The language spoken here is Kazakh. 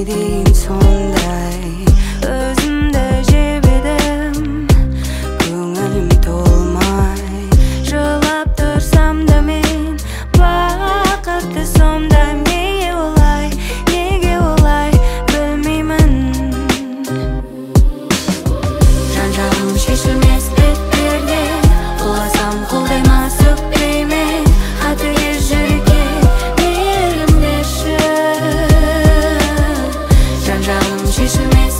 ne diyeyim sonday özümde jebedim Köngülim tolmay Жылап тұрсам да мен бақытты сондай Неге олай білмеймін Жан-жағым шешілмес беттерде Құласам қолдаймас өкпеме Қатыгез жүрекке мейірім берші Жан-жағым шешілмес